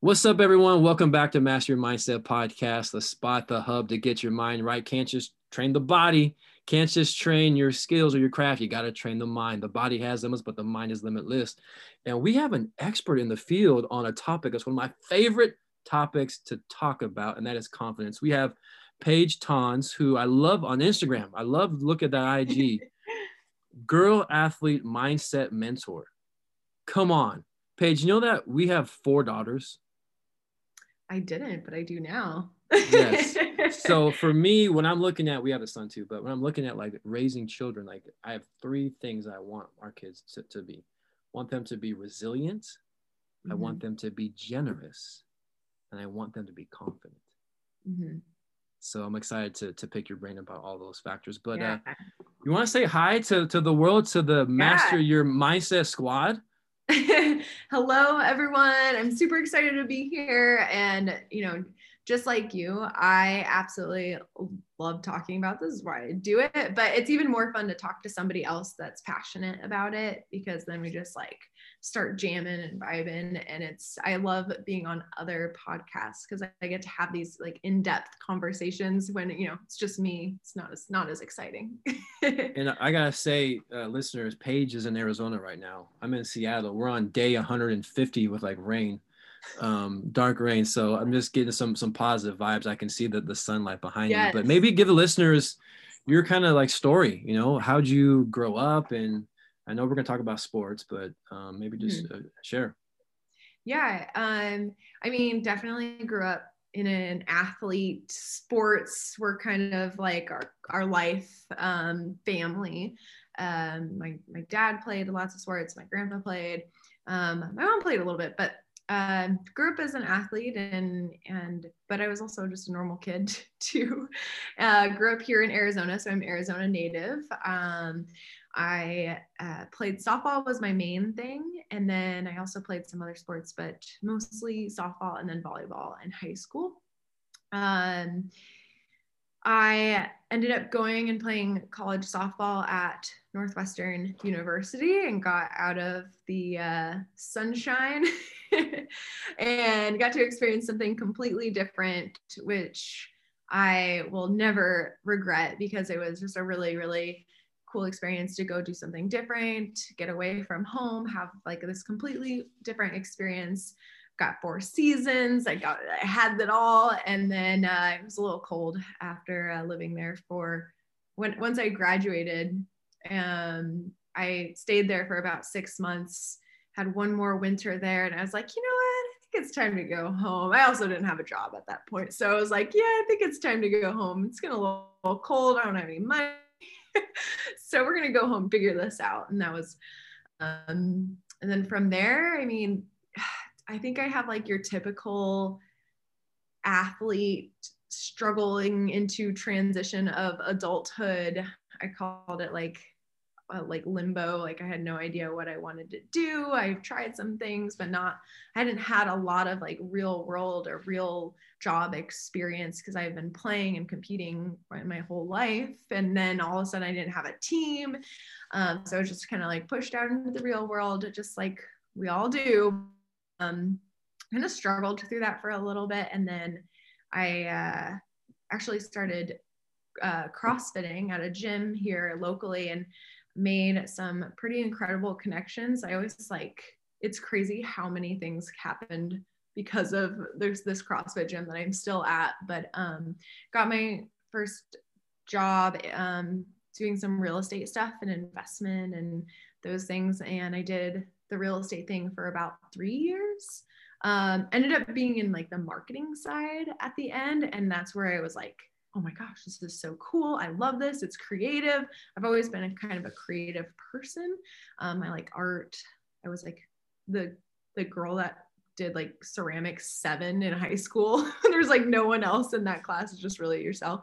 What's up, everyone? Welcome back to Master Your Mindset Podcast, the spot, the hub to get your mind right. Can't just train the body, can't just train your skills or your craft. You got to train the mind. The body has limits, but the mind is limitless. And we have an expert in the field on a topic that's one of my favorite topics to talk about, and that is confidence. We have Paige Tons, who I love on Instagram. I love look at that IG. Girl athlete mindset mentor. Come on. Paige, you know that we have 4 daughters? I didn't, but I do now. Yes. So for me, when I'm looking at, we have a son too, but when I'm looking at like raising children, like I have 3 things I want our kids to be. I want them to be resilient. I want them to be generous, and I want them to be confident. So I'm excited to pick your brain about all those factors. But you want to say hi to the world, to the Master Your Mindset squad? Hello, everyone. I'm super excited to be here. And, just like you, I absolutely love talking about this. This is why I do it. But it's even more fun to talk to somebody else that's passionate about it, because then we just like start jamming and vibing. And I love being on other podcasts because I get to have these like in-depth conversations when, it's just me. It's not as exciting. And I gotta say, listeners, Paige is in Arizona right now. I'm in Seattle. We're on day 150 with like rain, dark rain. So I'm just getting some positive vibes. I can see the sunlight behind you. But maybe give the listeners your kind of like story. How'd you grow up? And I know we're gonna talk about sports, but maybe just share. Yeah, I mean, definitely grew up in an athlete. Sports were kind of like our life, family. My dad played lots of sports. My grandpa played. My mom played a little bit, but grew up as an athlete, but I was also just a normal kid too. Grew up here in Arizona, so I'm Arizona native. I played softball was my main thing, and then I also played some other sports, but mostly softball and then volleyball in high school. I ended up going and playing college softball at Northwestern University and got out of the sunshine and got to experience something completely different, which I will never regret, because it was just a really, really cool experience to go do something different, get away from home, have like this completely different experience. Got 4 seasons. I had that all. And then it was a little cold after living there once I graduated. I stayed there for about 6 months, had one more winter there. And I was like, you know what? I think it's time to go home. I also didn't have a job at that point. So I was like, yeah, I think it's time to go home. It's getting a little cold. I don't have any money. So we're going to go home, figure this out. And that was, and then from there, I mean, I think I have like your typical athlete struggling into transition of adulthood. I called it like limbo. Like I had no idea what I wanted to do. I've tried some things, but I hadn't had a lot of like real world or real job experience, because I've been playing and competing my whole life. And then all of a sudden I didn't have a team. So I was just kind of like pushed out into the real world, just like we all do. Kind of struggled through that for a little bit. And then I actually started CrossFitting at a gym here locally and made some pretty incredible connections. I always it's crazy how many things happened because of there's this CrossFit gym that I'm still at, but got my first job doing some real estate stuff and investment and those things. And I did the real estate thing for about 3 years. Ended up being in like the marketing side at the end. And that's where I was like, oh my gosh, this is so cool. I love this. It's creative. I've always been a kind of a creative person. I like art. I was like the girl that did like ceramics 7 in high school. There's like no one else in that class. It's just really yourself.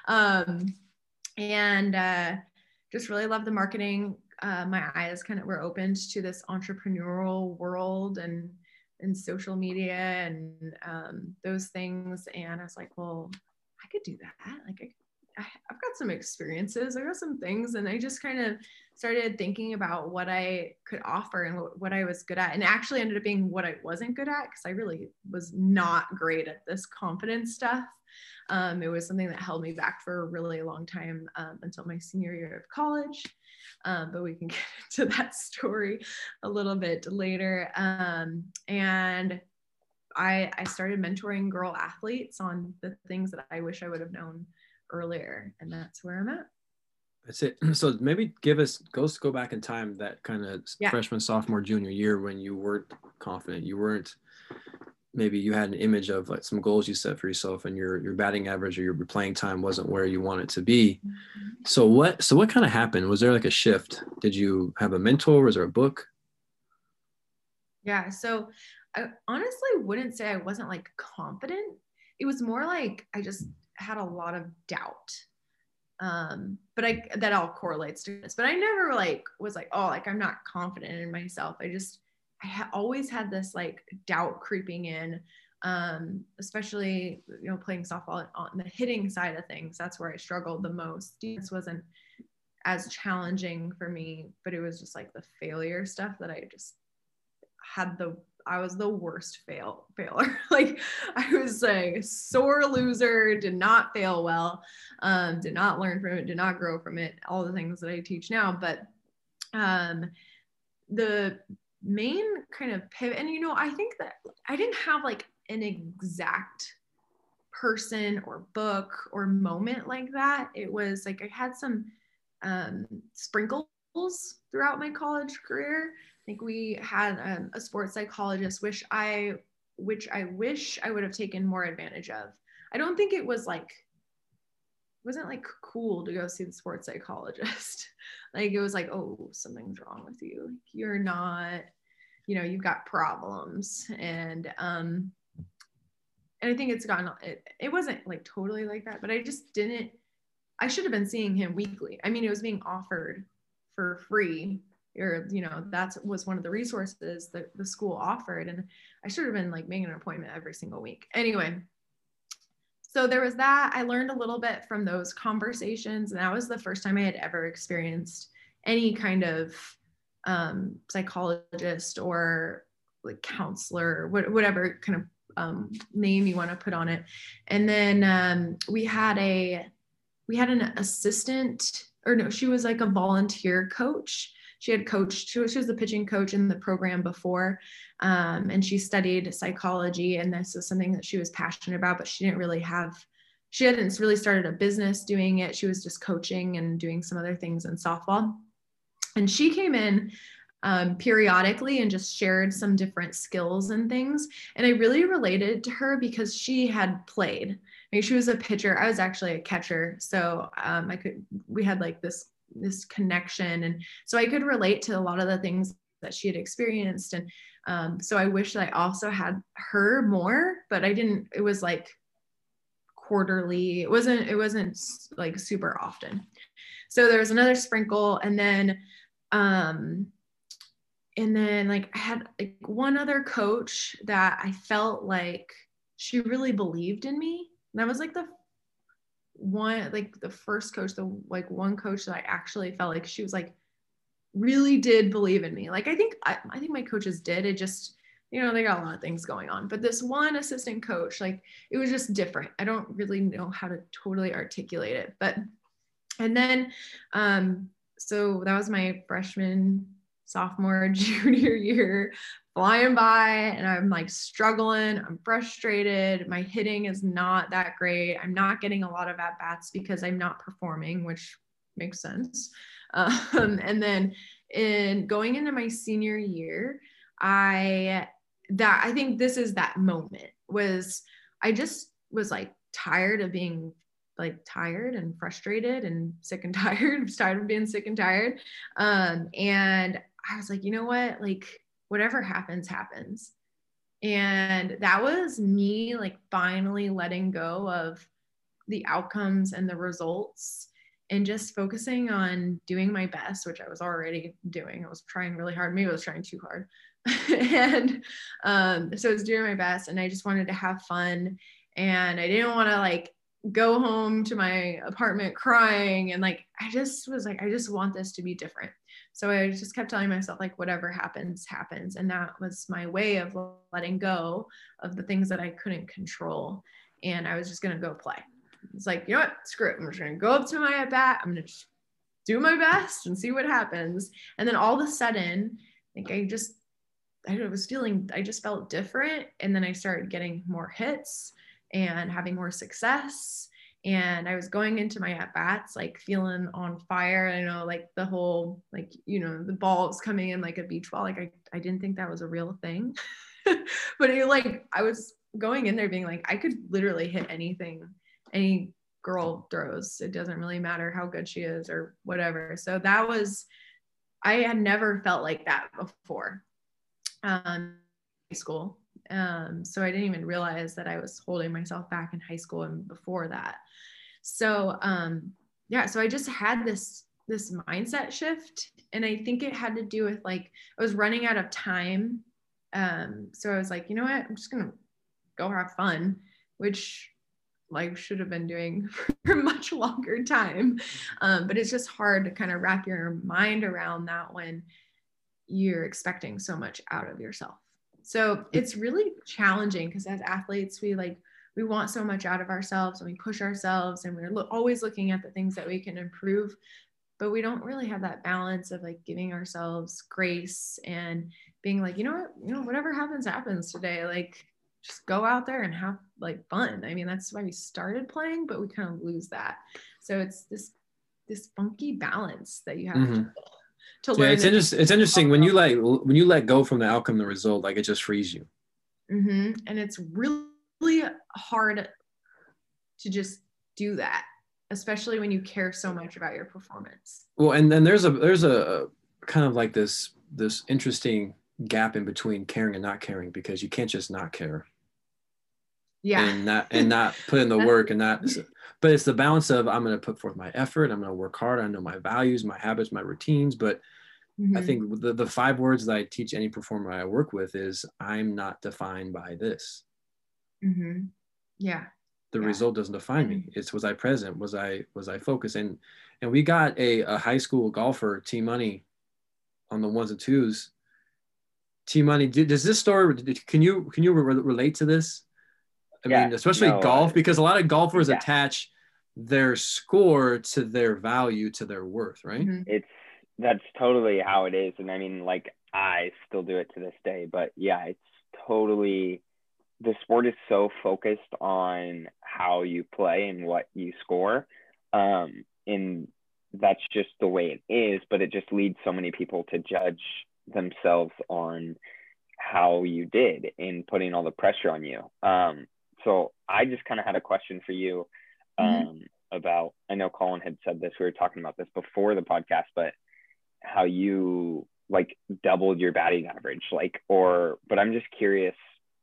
And just really love the marketing. My eyes kind of were opened to this entrepreneurial world and social media and those things. And I was like, well, I could do that. Like I could I've got some experiences, I got some things, and I just kind of started thinking about what I could offer and what I was good at, and actually ended up being what I wasn't good at, because I really was not great at this confidence stuff. It was something that held me back for a really long time, until my senior year of college. But we can get into that story a little bit later. And I started mentoring girl athletes on the things that I wish I would have known earlier, and that's where I'm at. That's it. So maybe go back in time, that kind of freshman, sophomore, junior year, when you weren't confident, maybe you had an image of like some goals you set for yourself, and your batting average or your playing time wasn't where you want it to be. Mm-hmm. So what kind of happened? Was there like a shift? Did you have a mentor? Was there a book? Yeah. So I honestly wouldn't say I wasn't like confident. It was more like I just had a lot of doubt. But that all correlates to this, but I never like was like, oh, like I'm not confident in myself. Always had this like doubt creeping in, especially, playing softball on the hitting side of things. That's where I struggled the most. Defense wasn't as challenging for me, but it was just like the failure stuff that I just I was the worst failure. Like I was a sore loser, did not fail well, did not learn from it, did not grow from it, all the things that I teach now. But the main kind of pivot, and I think that I didn't have like an exact person or book or moment like that. It was like I had some sprinkles throughout my college career. I think we had a sports psychologist, which I wish I would have taken more advantage of. I don't think it wasn't like cool to go see the sports psychologist. Like it was like, oh, something's wrong with you. You're not, you've got problems. And I think it wasn't like totally like that, but I should have been seeing him weekly. I mean, it was being offered for free, or that was one of the resources that the school offered, and I should have been like making an appointment every single week. Anyway, so there was that. I learned a little bit from those conversations, and that was the first time I had ever experienced any kind of psychologist or like counselor, whatever kind of name you want to put on it. And then we had an assistant, or no, she was like a volunteer coach. She had coached, she was the pitching coach in the program before, and she studied psychology, and this is something that she was passionate about, but she hadn't really started a business doing it. She was just coaching and doing some other things in softball. And she came in periodically and just shared some different skills and things. And I really related to her because she had played. Like she was a pitcher. I was actually a catcher. So we had like this connection. And so I could relate to a lot of the things that she had experienced. And so I wish that I also had her more, but I didn't. It was like quarterly. It wasn't like super often. So there was another sprinkle, and then like I had like one other coach that I felt like she really believed in me. And that was like the first coach, one coach that I actually felt like she was like really did believe in me. Like I think my coaches did. It just, they got a lot of things going on. But this one assistant coach, like it was just different. I don't really know how to totally articulate it. But and then so that was my freshman, sophomore, junior year, flying by, and I'm like struggling. I'm frustrated. My hitting is not that great. I'm not getting a lot of at bats because I'm not performing, which makes sense. And then in going into my senior year, I think this is that moment I just was like tired of being like tired and frustrated and sick and tired. I was tired of being sick and tired. And I was like, you know what? Like whatever happens, happens. And that was me like finally letting go of the outcomes and the results and just focusing on doing my best, which I was already doing. I was trying really hard. Maybe I was trying too hard. And so I was doing my best, and I just wanted to have fun. And I didn't want to like go home to my apartment crying. And like, I just was like, I just want this to be different. So I just kept telling myself, like, whatever happens, happens. And that was my way of letting go of the things that I couldn't control. And I was just going to go play. It's like, you know what, screw it. I'm just going to go up to my at bat. I'm going to just do my best and see what happens. And then all of a sudden, like, I just felt different. And then I started getting more hits and having more success. And I was going into my at-bats, like feeling on fire. I know, like the whole, like, you know, the balls coming in like a beach ball. Like I didn't think that was a real thing, but I was going in there being like, I could literally hit anything, any girl throws. It doesn't really matter how good she is or whatever. So I had never felt like that before. High school. So I didn't even realize that I was holding myself back in high school and before that. So so I just had this mindset shift, and I think it had to do with, like, I was running out of time. So I was like, you know what, I'm just gonna go have fun, which like should have been doing for a much longer time. But it's just hard to kind of wrap your mind around that when you're expecting so much out of yourself. So it's really challenging because as athletes, we want so much out of ourselves, and we push ourselves, and we're always looking at the things that we can improve, but we don't really have that balance of like giving ourselves grace and being like, you know what, whatever happens today, like just go out there and have like fun. I mean, that's why we started playing, but we kind of lose that. So it's this funky balance that you have to learn. Yeah, it's interesting when you let go from the outcome, the result, like it just frees you. And it's really, really hard to just do that, especially when you care so much about your performance. Well, and then there's a kind of like this interesting gap in between caring and not caring, because you can't just not care. Yeah. And not put in the work, and not, but it's the balance of, I'm going to put forth my effort, I'm going to work hard, I know my values, my habits, my routines, but I think the 5 words that I teach any performer I work with is, I'm not defined by this. Yeah. The result doesn't define me. It's, was I present? Was I focused? And we got a high school golfer, T Money, on the 1s and 2s. T Money, does this story, can you relate to this? I mean, especially golf, because a lot of golfers attach their score to their value, to their worth, right? That's totally how it is. And I mean, like, I still do it to this day, but yeah, it's totally, the sport is so focused on how you play and what you score. And that's just the way it is, but it just leads so many people to judge themselves on how you did in putting all the pressure on you. So I just kind of had a question for you about, I know Colin had said this, we were talking about this before the podcast, but how you like doubled your batting average, but I'm just curious,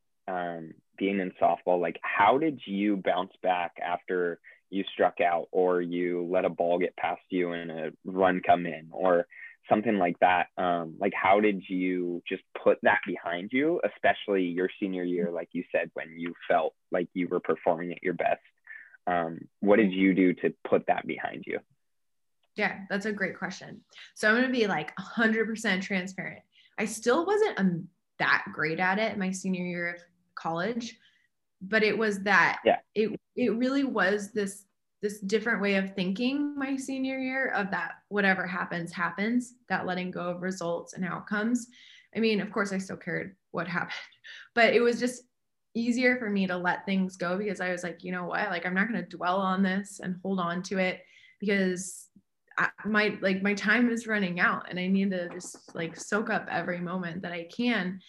being in softball, like, how did you bounce back after you struck out, or you let a ball get past you and a run come in, or something like that? Like, how did you just put that behind you, especially your senior year, like you said, when you felt like you were performing at your best? What did you do to put that behind you? Yeah, that's a great question. So I'm going to be like 100% transparent. I still wasn't that great at it my senior year of college, but it was that it really was this different way of thinking my senior year, of that whatever happens, that letting go of results and outcomes. I mean, of course I still cared what happened, but it was just easier for me to let things go, because I was like, you know what, like, I'm not going to dwell on this and hold on to it, because my time is running out and I need to just like soak up every moment that I can.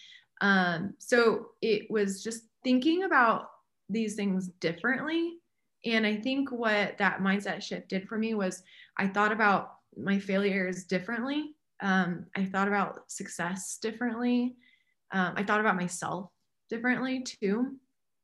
So it was just thinking about these things differently. And I think what that mindset shift did for me was, I thought about my failures differently. I thought about success differently. I thought about myself differently too.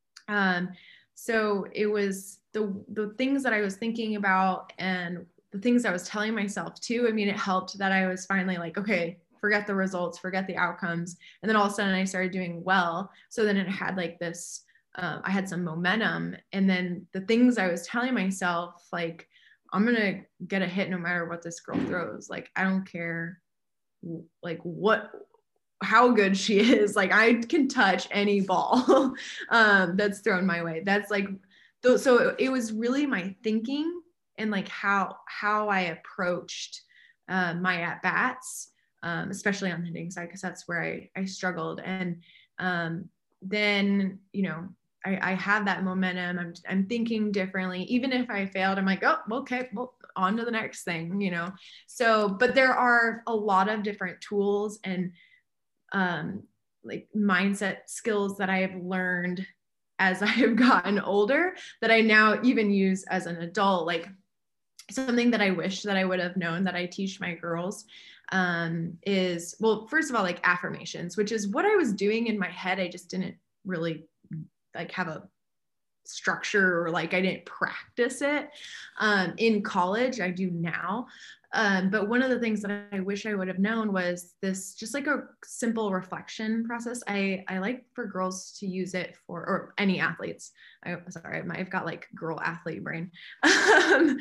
So it was the things that I was thinking about and the things I was telling myself too. I mean, it helped that I was finally like, okay, forget the results, forget the outcomes. And then all of a sudden I started doing well. So then it had like this I had some momentum. And then the things I was telling myself, like, I'm going to get a hit no matter what this girl throws. Like, I don't care like how good she is. Like, I can touch any ball that's thrown my way. That's like, so it was really my thinking and like how I approached my at bats, especially on the hitting side, because that's where I struggled. And then, you know, I have that momentum. I'm thinking differently. Even if I failed, I'm like, oh, okay, well, on to the next thing, you know? So, but there are a lot of different tools and like mindset skills that I have learned as I have gotten older that I now even use as an adult. Like, something that I wish that I would have known that I teach my girls is, well, first of all, like affirmations, which is what I was doing in my head. I just didn't really like have a structure, or like I didn't practice it in college. I do now. But one of the things that I wish I would have known was this, just like a simple reflection process. I like for girls to use it for, or any athletes. Sorry, I've got like girl athlete brain. But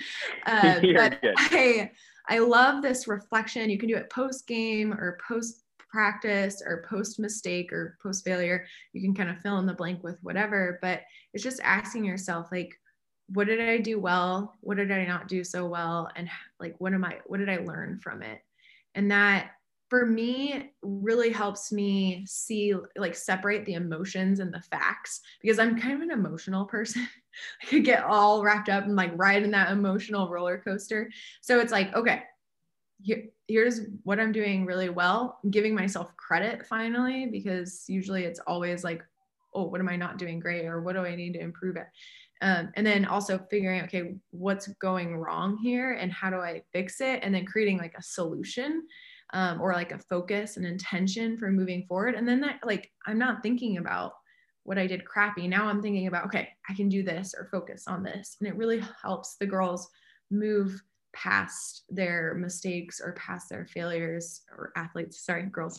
I love this reflection. You can do it post game or post practice or post mistake or post failure. You can kind of fill in the blank with whatever, but it's just asking yourself, like, what did I do well? What did I not do so well? And like, what did I learn from it? And that for me really helps me see, like, separate the emotions and the facts, because I'm kind of an emotional person. I could get all wrapped up and like ride in that emotional roller coaster. So it's like, okay, here's what I'm doing really well. I'm giving myself credit finally, because usually it's always like, oh, what am I not doing great? Or what do I need to improve at? And then also figuring, okay, what's going wrong here and how do I fix it? And then creating like a solution or like a focus and intention for moving forward. And then that, like, I'm not thinking about what I did crappy. Now I'm thinking about, okay, I can do this or focus on this. And it really helps the girls move past their mistakes or past their failures, or athletes, sorry, girls.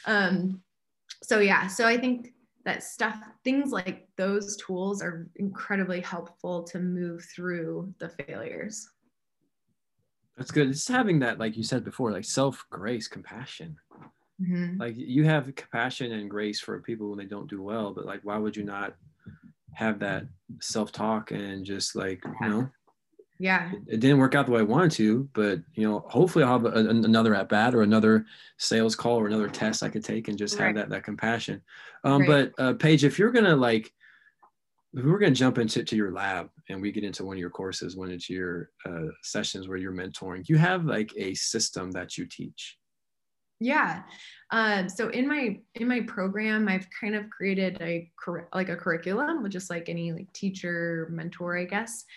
So yeah, so I think that things like those tools are incredibly helpful to move through the failures. That's good. It's having that, like you said before, like self-grace, compassion. Mm-hmm. Like, you have compassion and grace for people when they don't do well, but like, why would you not have that self-talk and just like, you know, yeah, it didn't work out the way I wanted to, but you know, hopefully I'll have another at bat or another sales call or another test I could take and just have that compassion. But Paige, if we're gonna jump into your lab and we get into one of your courses, one of your sessions where you're mentoring, you have like a system that you teach. Yeah. So in my program, I've kind of created a curriculum with just like any like teacher mentor, I guess.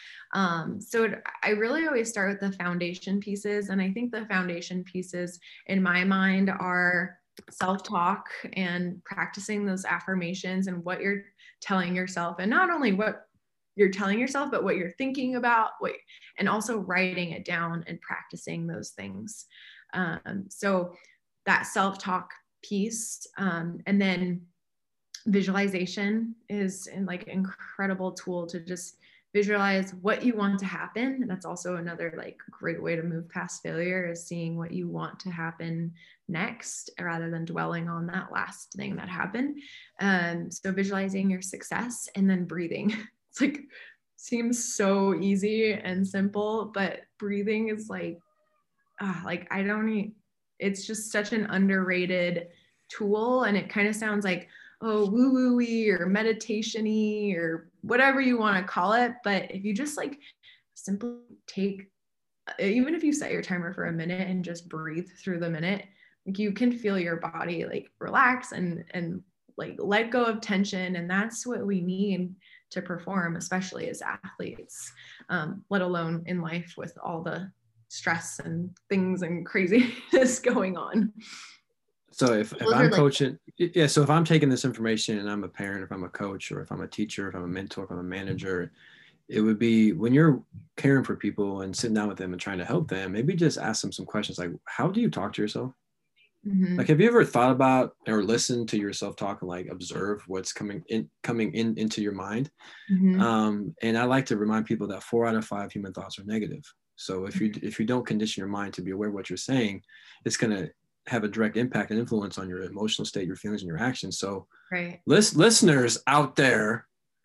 I really always start with the foundation pieces. And I think the foundation pieces in my mind are self-talk and practicing those affirmations and what you're telling yourself, and not only what you're telling yourself, but what you're thinking about, and also writing it down and practicing those things. So that self-talk piece, and then visualization is like an incredible tool to just visualize what you want to happen. And that's also another like great way to move past failure, is seeing what you want to happen next rather than dwelling on that last thing that happened. So visualizing your success, and then breathing. It's like, seems so easy and simple, but breathing is like, it's just such an underrated tool. And it kind of sounds like, oh, woo-woo-y or meditation-y or whatever you want to call it. But if you just like simply even if you set your timer for a minute and just breathe through the minute, like, you can feel your body like relax and like let go of tension. And that's what we need to perform, especially as athletes, let alone in life with all the stress and things and craziness going on. So if I'm coaching, so if I'm taking this information and I'm a parent, if I'm a coach, or if I'm a teacher, if I'm a mentor, if I'm a manager, it would be, when you're caring for people and sitting down with them and trying to help them, maybe just ask them some questions like, how do you talk to yourself? Mhm. Like, have you ever thought about or listened to yourself talk and like observe what's coming in into your mind? Mhm. And I like to remind people that 4 out of 5 human thoughts are negative. So if you don't condition your mind to be aware of what you're saying, it's gonna have a direct impact and influence on your emotional state, your feelings, and your actions. So Right. listeners out there,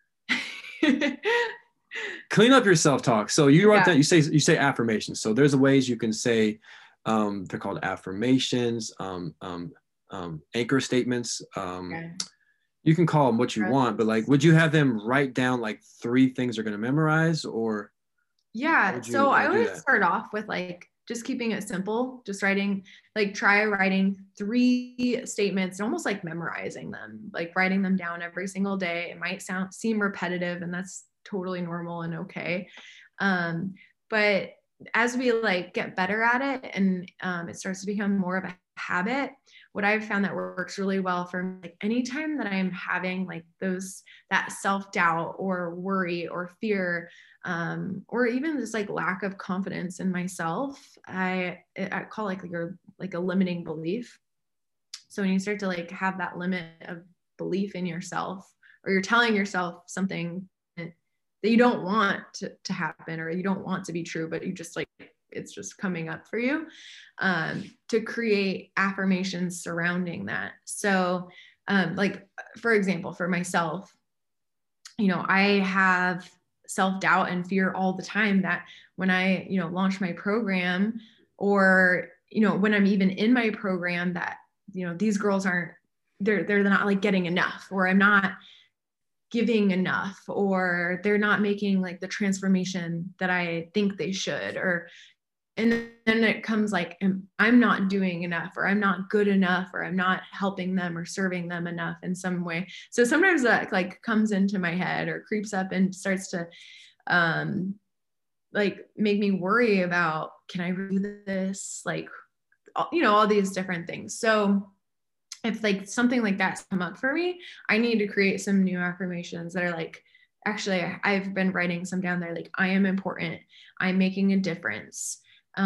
clean up your self-talk. So you wrote Yeah. that, you say affirmations. So there's ways you can say, they're called affirmations, anchor statements. Yeah. You can call them what you want, but like, would you have them write down like 3 things they're going to memorize, or how Yeah. would So you I do always that? start off with like just keeping it simple, just writing, like try writing 3 statements, almost like memorizing them, like writing them down every single day. It might seem repetitive, and that's totally normal and okay. But as we like get better at it, and it starts to become more of a habit, what I've found that works really well for me, like anytime that I'm having like that self-doubt or worry or fear, or even just like lack of confidence in myself, I call like a limiting belief. So when you start to like have that limit of belief in yourself, or you're telling yourself something that you don't want to happen, or you don't want to be true, but you just like, it's just coming up for you, to create affirmations surrounding that. So like, for example, for myself, I have self-doubt and fear all the time that when I, launch my program, or, when I'm even in my program, that, these girls aren't, they're not like getting enough, or I'm not giving enough, or they're not making like the transformation that I think they should, and then it comes like, I'm not doing enough, or I'm not good enough, or I'm not helping them or serving them enough in some way. So sometimes that like comes into my head or creeps up and starts to like make me worry about, can I do this? Like, all these different things. So if like something like that's come up for me, I need to create some new affirmations that are like, actually, I've been writing some down there, like, I am important, I'm making a difference.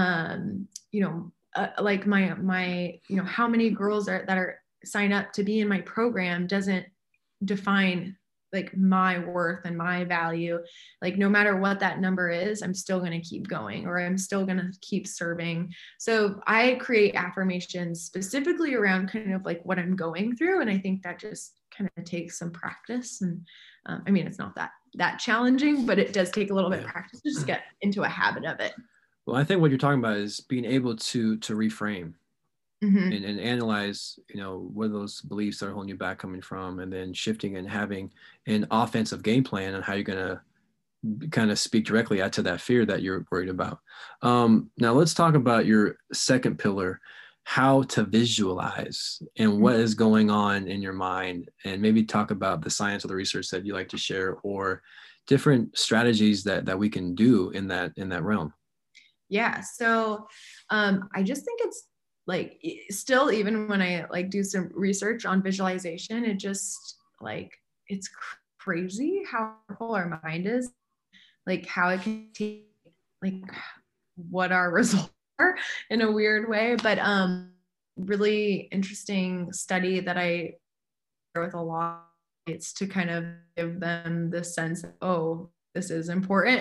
Like my how many girls that are sign up to be in my program doesn't define like my worth and my value. Like, no matter what that number is, I'm still going to keep going, or I'm still going to keep serving. So I create affirmations specifically around kind of like what I'm going through. And I think that just kind of takes some practice. And I mean, it's not that challenging, but it does take a little bit of practice to just get into a habit of it. Well, I think what you're talking about is being able to reframe. Mm-hmm. And analyze, where those beliefs that are holding you back coming from, and then shifting and having an offensive game plan on how you're going to kind of speak directly out to that fear that you're worried about. Now let's talk about your second pillar, how to visualize and what is going on in your mind, and maybe talk about the science or the research that you like to share, or different strategies that we can do in that realm. Yeah. So I just think it's like, still, even when I like do some research on visualization, it just like, it's crazy how powerful our mind is, like how it can take like what our results are in a weird way. But really interesting study that I share with a lot, it's to kind of give them the sense of, oh, this is important.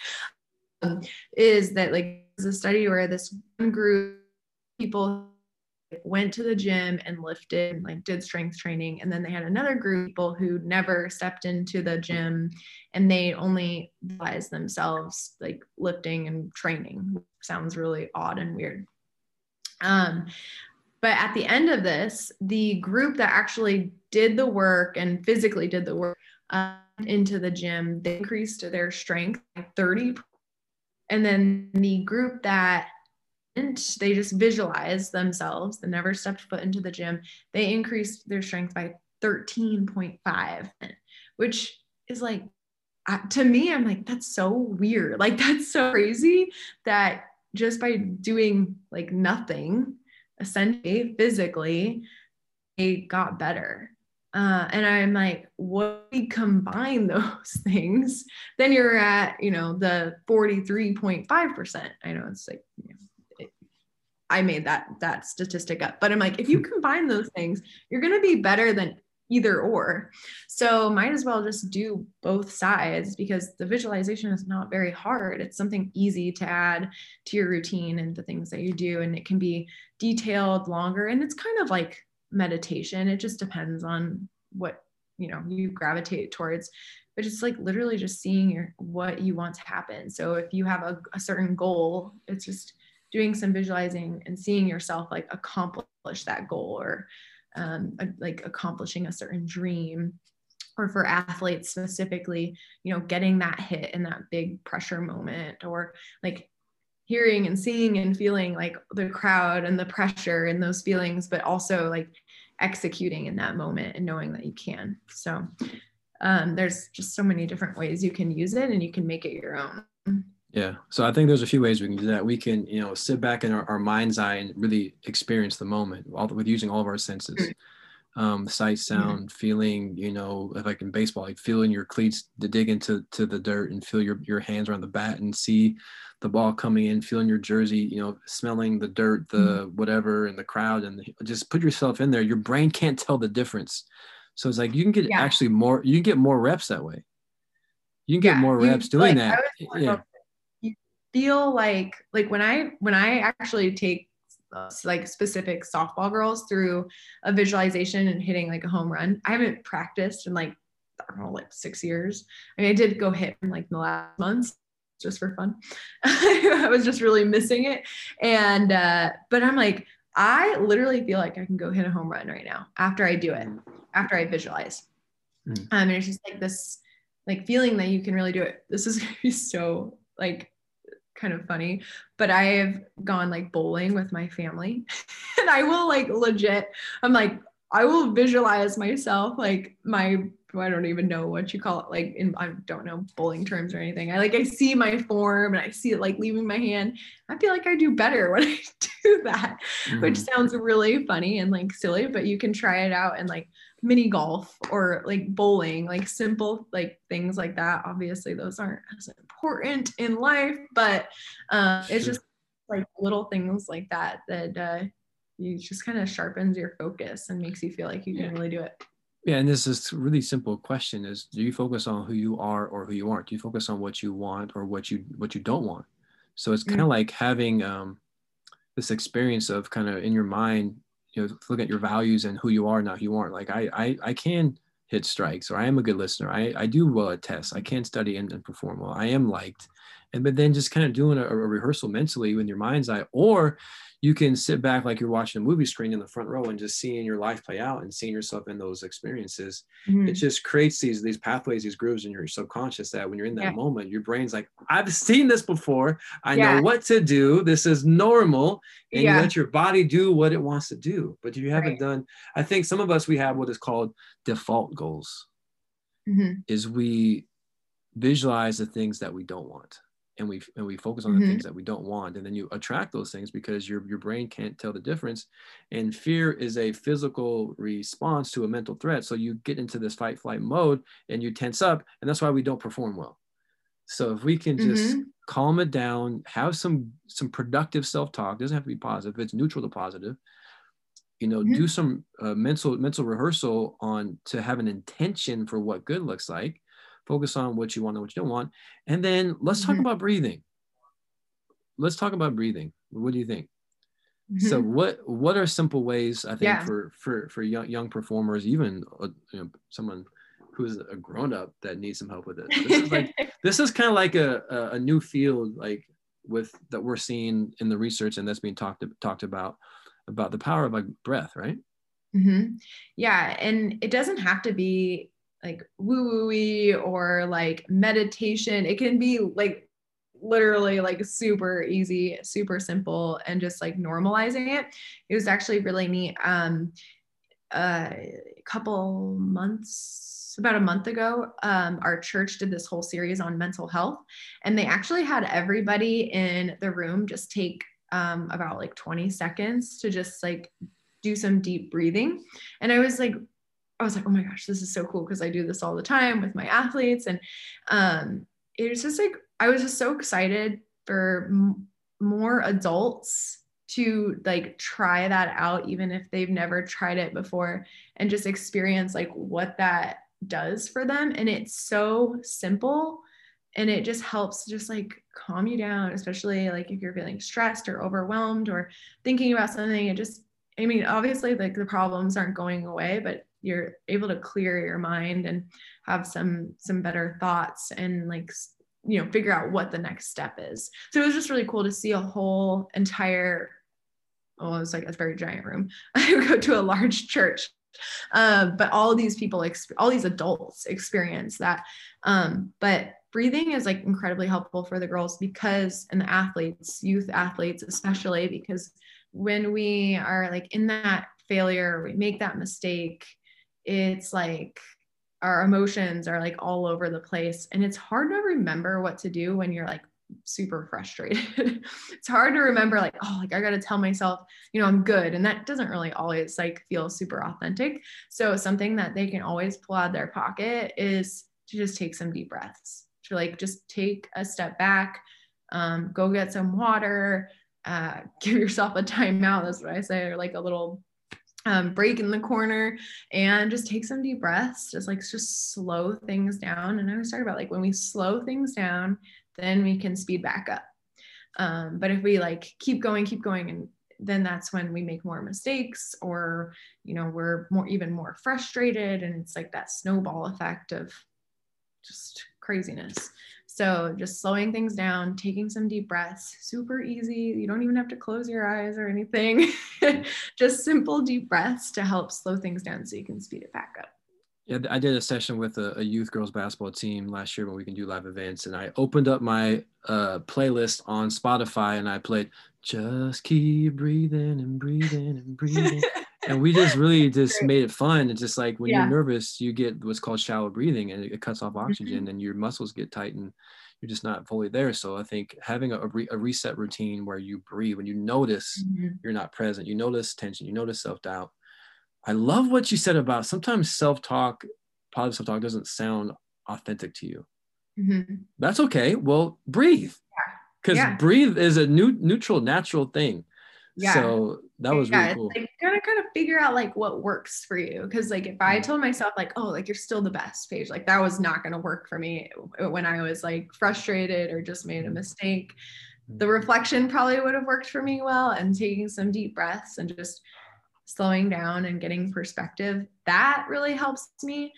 Is that like, there's a study where this one group of people went to the gym and lifted, like did strength training, and then they had another group of people who never stepped into the gym, and they only visualized themselves like lifting and training. Sounds really odd and weird. But at the end of this, the group that actually did the work and physically did the work into the gym, they increased their strength by 30%. And then the group that they just visualized themselves, they never stepped foot into the gym, they increased their strength by 13.5, which is like, to me, I'm like, that's so weird. Like, that's so crazy that just by doing like nothing, essentially physically, they got better. And I'm like, what we combine those things, then you're at, the 43.5%. I know it's like, I made that statistic up, but I'm like, if you combine those things, you're going to be better than either or. So might as well just do both sides, because the visualization is not very hard. It's something easy to add to your routine and the things that you do. And it can be detailed, longer, and it's kind of like meditation. It just depends on what, you gravitate towards, but it's like literally just seeing what you want to happen. So if you have a certain goal, it's just doing some visualizing and seeing yourself like accomplish that goal, or like accomplishing a certain dream. Or for athletes specifically, getting that hit in that big pressure moment, or like hearing and seeing and feeling like the crowd and the pressure and those feelings, but also like executing in that moment and knowing that you can. So there's just so many different ways you can use it, and you can make it your own. Yeah. So I think there's a few ways we can do that. We can, sit back in our mind's eye and really experience the moment with using all of our senses. Sight, sound, feeling, if like in baseball, like feeling your cleats to dig into the dirt, and feel your hands around the bat and see the ball coming in, feeling your jersey, smelling the dirt, the whatever, and the crowd, and just put yourself in there. Your brain can't tell the difference. So it's like you can get you can get more reps that way. You can get more reps doing that. Yeah. You feel like when I actually take like specific softball girls through a visualization and hitting like a home run, I haven't practiced in like 6 years. I mean, I did go hit in like the last months just for fun. I was just really missing it. And but I'm like, I literally feel like I can go hit a home run right now after I do it, after I visualize. And it's just like this like feeling that you can really do it. This is gonna be so like kind of funny, but I have gone like bowling with my family and I will like legit, I'm like, I will visualize myself like I don't even know what you call it, like I don't know bowling terms or anything. I see my form and I see it like leaving my hand. I feel like I do better when I do that, which sounds really funny and like silly, but you can try it out in like mini golf or like bowling, like simple like things like that. Obviously those aren't as important in life, but it's just like little things like that you just kind of sharpens your focus and makes you feel like you can really do it. Yeah, and this is a really simple question: is do you focus on who you are or who you aren't? Do you focus on what you want or what you don't want? So it's kind of like having this experience of kind of in your mind, look at your values and who you are, not who you aren't. Like I can hit strikes, or I am a good listener. I do well at tests. I can study and perform well. I am liked. But then just kind of doing a rehearsal mentally in your mind's eye, or you can sit back like you're watching a movie screen in the front row and just seeing your life play out and seeing yourself in those experiences. It just creates these pathways, these grooves in your subconscious that when you're in that moment, your brain's like, I've seen this before. I know what to do. This is normal. And you let your body do what it wants to do. But if you haven't done, I think some of us, we have what is called default goals. Is we visualize the things that we don't want. And we focus on the things that we don't want, and then you attract those things because your brain can't tell the difference. And fear is a physical response to a mental threat. So you get into this fight flight mode and you tense up, and that's why we don't perform well. So if we can just calm it down, have some productive self-talk, doesn't have to be positive, it's neutral to positive. Do some mental rehearsal on to have an intention for what good looks like. Focus on what you want and what you don't want. And then let's talk about breathing. What do you think? So what are simple ways, I think, for young performers, even someone who's a grown-up that needs some help with it? This is kind of like a new field, like that we're seeing in the research, and that's being talked about the power of like breath, right? Yeah, and it doesn't have to be like woo-woo-y or like meditation. It can be like literally like super easy, super simple, and just like normalizing it. It was actually really neat. About a month ago, our church did this whole series on mental health, and they actually had everybody in the room just take about like 20 seconds to just like do some deep breathing. And I was like, oh my gosh, this is so cool, because I do this all the time with my athletes. And it was just like, I was just so excited for more adults to like try that out, even if they've never tried it before, and just experience like what that does for them. And it's so simple, and it just helps just like calm you down, especially like if you're feeling stressed or overwhelmed or thinking about something. It just, I mean, obviously like the problems aren't going away, but you're able to clear your mind and have some better thoughts and like, you know, figure out what the next step is. So it was just really cool to see a whole entire, oh, it was like a very giant room. I would go to a large church, but all these people, all these adults experience that. But breathing is like incredibly helpful for the girls because, and the athletes, youth athletes especially, because when we are like in that failure, we make that mistake, it's like our emotions are like all over the place, and it's hard to remember what to do when you're like super frustrated. It's hard to remember like, oh, like I got to tell myself, you know, I'm good. And that doesn't really always like feel super authentic. So something that they can always pull out of their pocket is to just take some deep breaths, to like just take a step back, go get some water, give yourself a timeout. That's what I say, or like a little break in the corner, and just take some deep breaths, just slow things down. And I was talking about like when we slow things down, then we can speed back up. But if we like keep going, and then that's when we make more mistakes, or, you know, we're even more frustrated, and it's like that snowball effect of just craziness. So just slowing things down, taking some deep breaths, super easy. You don't even have to close your eyes or anything. Just simple deep breaths to help slow things down so you can speed it back up. Yeah, I did a session with a youth girls basketball team last year when we can do live events, and I opened up my playlist on Spotify and I played "Just Keep Breathing and Breathing and Breathing," and we just really just made it fun. It's just like when you're nervous, you get what's called shallow breathing, and it cuts off oxygen, and your muscles get tight, and you're just not fully there. So I think having a reset routine where you breathe, when you notice you're not present, you notice tension, you notice self-doubt. I love what you said about sometimes self-talk, positive self-talk doesn't sound authentic to you. That's okay. Well, breathe, because breathe is a neutral, natural thing. So that was really cool. It's like kind of figure out like what works for you. Because like if I told myself like, oh, like you're still the best, Paige, like that was not going to work for me when I was like frustrated or just made a mistake. The reflection probably would have worked for me well, and taking some deep breaths and just slowing down and getting perspective, that really helps me.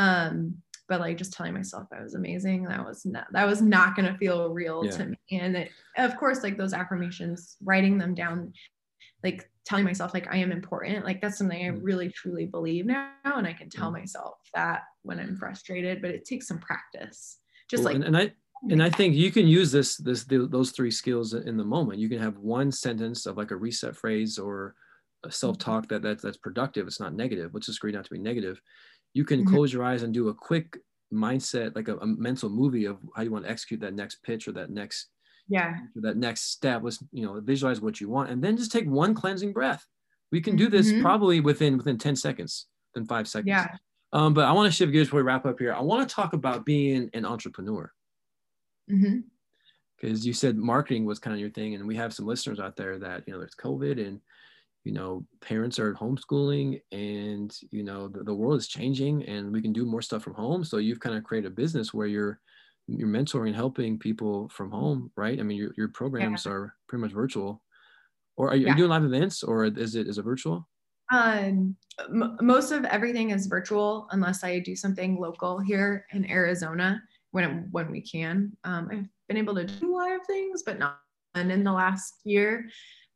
But like just telling myself I was amazing, that was not going to feel real to me. And of course, like those affirmations, writing them down, like telling myself like I am important, like that's something I really truly believe now, and I can tell myself that when I'm frustrated. But it takes some practice. Just well, and I think you can use those three skills in the moment. You can have one sentence of like a reset phrase or a self-talk that's productive. It's not negative, which is great not to be negative. You can close your eyes and do a quick mindset, like a mental movie of how you want to execute that next pitch or that next step. Was, you know, visualize what you want, and then just take one cleansing breath. We can do this probably within 10 seconds, than 5 seconds. But I want to shift gears before we wrap up here. I want to talk about being an entrepreneur. Because you said marketing was kind of your thing, and we have some listeners out there that, you know, there's COVID, and you know, parents are homeschooling, and you know the world is changing, and we can do more stuff from home. So you've kind of created a business where you're mentoring and helping people from home, right? I mean, your programs are pretty much virtual, or are you doing live events, or is it virtual? Most of everything is virtual unless I do something local here in Arizona when we can. I've been able to do live things, but not in the last year.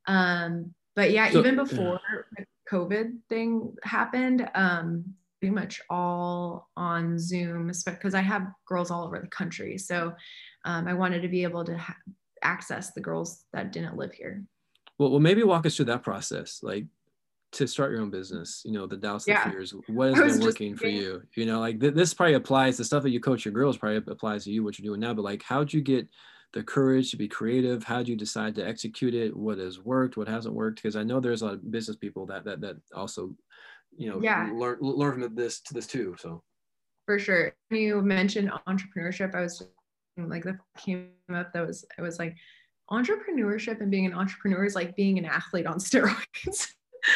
But yeah, so, even before the COVID thing happened, pretty much all on Zoom, because I have girls all over the country. So I wanted to be able to access the girls that didn't live here. Well, maybe walk us through that process, like to start your own business, you know, the doubts, the fears, what has been working for you? You know, like this probably applies, the stuff that you coach your girls probably applies to you, what you're doing now, but like, how'd you get the courage to be creative? How do you decide to execute it? What has worked? What hasn't worked? Because I know there's a lot of business people that also, you know, learn from this too. So for sure. You mentioned entrepreneurship. I was like, that came up. It was like, entrepreneurship and being an entrepreneur is like being an athlete on steroids.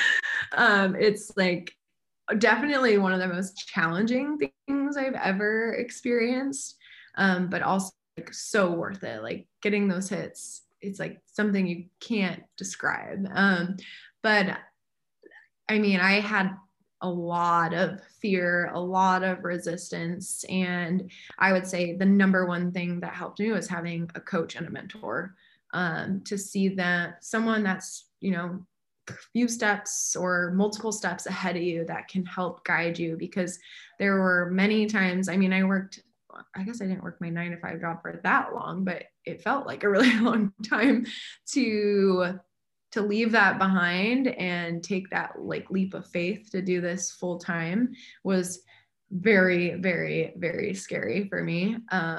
It's like definitely one of the most challenging things I've ever experienced, but also like so worth it. Like getting those hits, it's like something you can't describe. But I mean, I had a lot of fear, a lot of resistance. And I would say the number one thing that helped me was having a coach and a mentor, to see that someone that's, you know, a few steps or multiple steps ahead of you that can help guide you. Because there were many times, I mean, I guess I didn't work my 9-to-5 job for that long, but it felt like a really long time to leave that behind and take that like leap of faith to do this full time was very, very, very scary for me.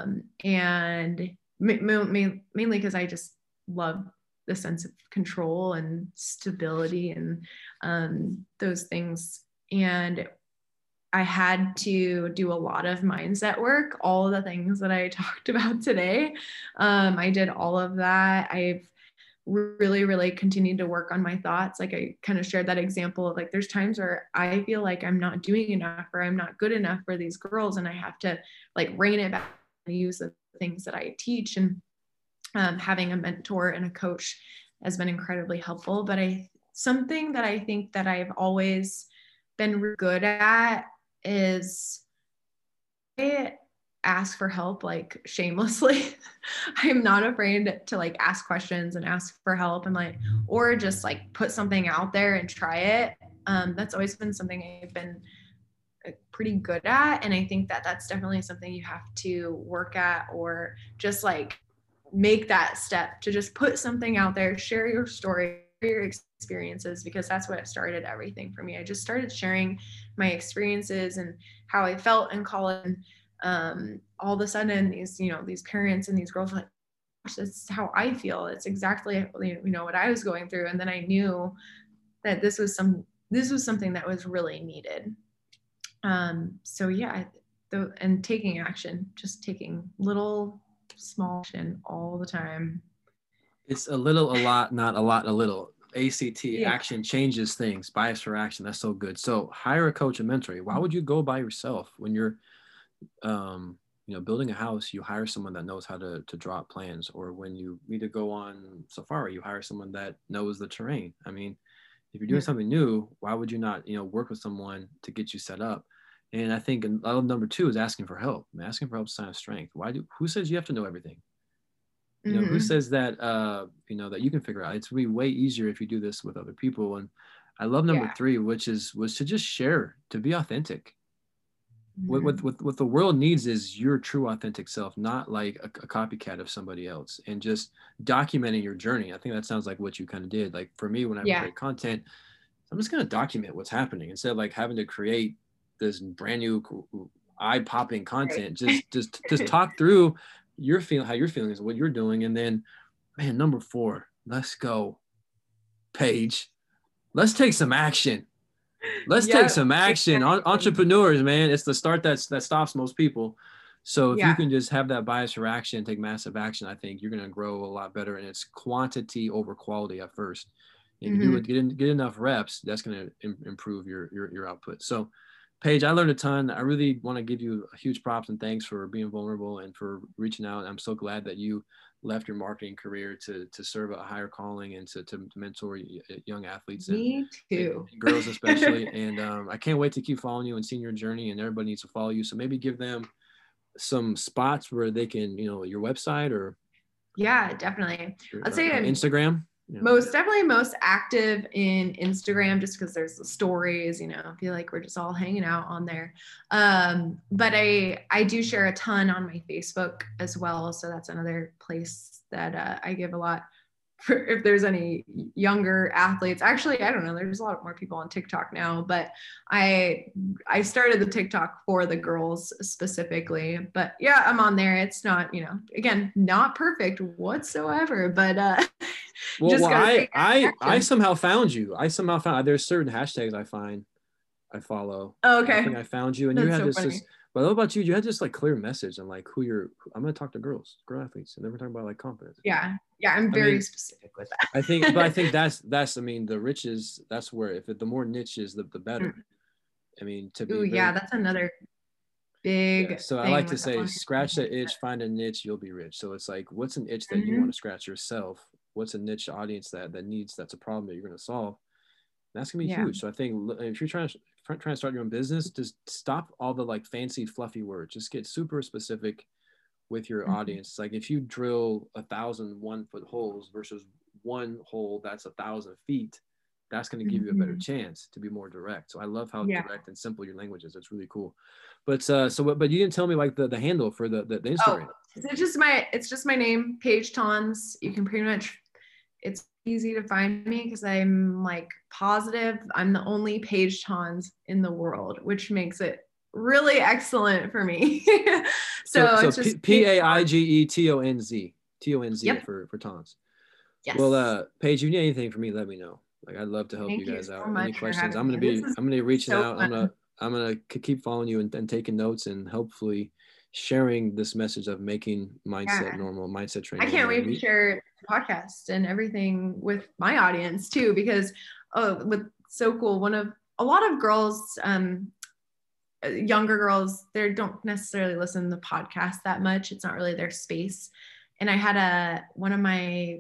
And mainly because I just love the sense of control and stability and those things. And I had to do a lot of mindset work, all of the things that I talked about today. I did all of that. I've really, really continued to work on my thoughts. Like I kind of shared that example of like, there's times where I feel like I'm not doing enough or I'm not good enough for these girls. And I have to like rein it back and use the things that I teach. And having a mentor and a coach has been incredibly helpful. But something that I think that I've always been good at is I ask for help like shamelessly. I'm not afraid to like ask questions and ask for help and like, or just like put something out there and try it. That's always been something I've been pretty good at. And I think that that's definitely something you have to work at, or just like make that step to just put something out there, share your story, your experiences, because that's what started everything for me. I just started sharing my experiences and how I felt in college. All of a sudden these parents and these girls were like, gosh, that's how I feel. It's exactly, what I was going through. And then I knew that this was something that was really needed. So yeah, and taking action, just taking little small action all the time. It's a little, a lot, not a lot, a little. ACT, action changes things. Bias for action. That's so good. So hire a coach and mentor. Why would you go by yourself when you're building a house? You hire someone that knows how to draw up plans, or when you need to go on safari, you hire someone that knows the terrain. I mean, if you're doing something new, why would you not work with someone to get you set up? And I think number 2 is asking for help. Asking for help is a sign of strength. Who says you have to know everything? Who says that that you can figure out? It's really way easier if you do this with other people. And I love number 3, was to just share, to be authentic. What the world needs is your true authentic self, not like a copycat of somebody else. And just documenting your journey. I think that sounds like what you kind of did. Like for me, when I create content, I'm just going to document what's happening instead of like having to create this brand new eye-popping content. Just talk through how you're feeling is what you're doing. And then, man, number 4, let's go, Paige. Let's take some action. Let's take some action. Entrepreneurs, man, it's the start that stops most people. So if you can just have that bias for action, take massive action, I think you're going to grow a lot better. And it's quantity over quality at first. And you get enough reps, that's going to improve your output. So Paige, I learned a ton. I really want to give you a huge props and thanks for being vulnerable and for reaching out. I'm so glad that you left your marketing career to serve a higher calling and to mentor young athletes. Me too. And girls especially. And I can't wait to keep following you and seeing your journey, and everybody needs to follow you. So maybe give them some spots where they can, your website or. Yeah, definitely. I'd say Instagram. Most active in Instagram, just because there's the stories, I feel like we're just all hanging out on there. But I do share a ton on my Facebook as well. So that's another place that I give a lot for if there's any younger athletes. Actually, I don't know, there's a lot more people on TikTok now, but I started the TikTok for the girls specifically. But yeah, I'm on there. It's not, again, not perfect whatsoever, but I somehow found you. There's certain hashtags I follow. Oh, okay. I think I found you, and you had this But what about you? You had this like clear message on like I'm going to talk to girl athletes, and then we're talking about like confidence. Yeah. I'm very specific with that. I think that's, I mean, the riches, that's where, the more niches, the better. I mean, that's another big so I like to say, scratch the itch, find a niche, you'll be rich. So it's like, what's an itch that you want to scratch yourself? What's a niche audience that's a problem that you're going to solve? That's gonna be huge. So I think if you're trying to start your own business, just stop all the like fancy fluffy words. Just get super specific with your audience. Like if you drill 1,000 1-foot holes versus one hole that's 1,000 feet, that's going to give you a better chance to be more direct. So I love how direct and simple your language is. It's really cool. But but you didn't tell me like the handle for the Instagram. It's just my name, Paige Tons. You can pretty much, it's easy to find me because I'm like positive I'm the only Paige Tons in the world, which makes it really excellent for me. so it's just PAIGETONZ for Tons. Yes. Well, Paige, if you need anything from me, let me know. Like I'd love to help you guys out. Any questions? I'm gonna be reaching out. I'm gonna keep following you and taking notes and hopefully sharing this message of making mindset normal, mindset training. I can't wait to share the podcast and everything with my audience too, because so cool. A lot of girls, younger girls, they don't necessarily listen to the podcast that much. It's not really their space. And I had one of my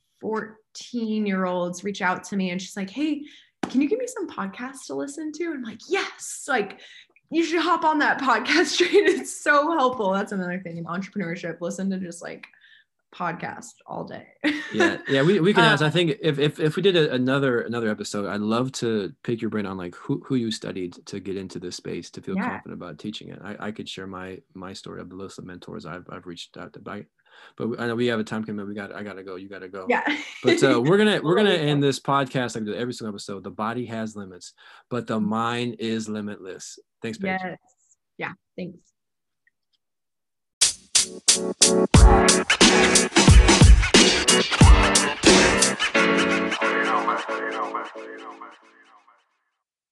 14-year-olds reach out to me and she's like, hey, can you give me some podcasts to listen to? And I'm like, yes, like you should hop on that podcast train. It's so helpful. That's another thing in entrepreneurship. Listen to just like podcast all day. yeah. We can ask. I think if we did another episode, I'd love to pick your brain on like who you studied to get into this space to feel confident about teaching it. I could share my story of the list of mentors I've reached out to. But I know we have a time commitment. I gotta go. You gotta go. Yeah. But we're gonna end this podcast like every single episode. The body has limits, but the mind is limitless. Thanks, Paige. Yes. Yeah. Thanks. You know, man.